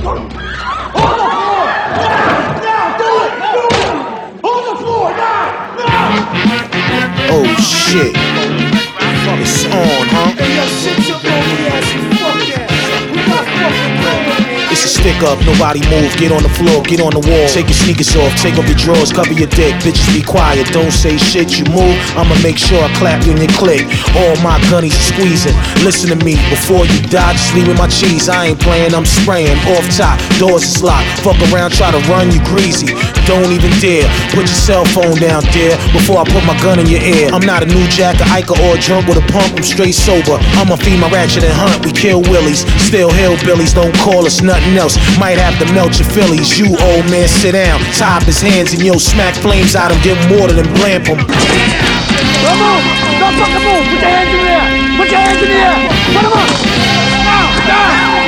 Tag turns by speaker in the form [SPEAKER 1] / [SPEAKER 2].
[SPEAKER 1] Oh shit. It's on, huh? It's a stick up, nobody move. Get on the floor, get on the wall. Take your sneakers off, take off your drawers, cover your dick. Bitches be quiet, don't say shit. You move, I'ma make sure I clap you in your click. All my gunnies are squeezing. Listen to me, before you die, just leave me my cheese. I ain't playing, I'm spraying. Off top, doors is locked. Fuck around, try to run, you greasy. Don't even dare, put your cell phone down there before I put my gun in your ear. I'm not a new Jack, a Iker, or a drunk with a pump, I'm straight sober. I'ma feed my ratchet and hunt, we kill willies. Still hillbillies, don't call us nothing else. Might have to melt your Phillies. You old man, sit down, tie up his hands and yo, smack flames out him, give him water and blamp him.
[SPEAKER 2] Don't move! Don't fucking move! Put your hands in the air! Put your hands in the air! Put them up! Down! Down!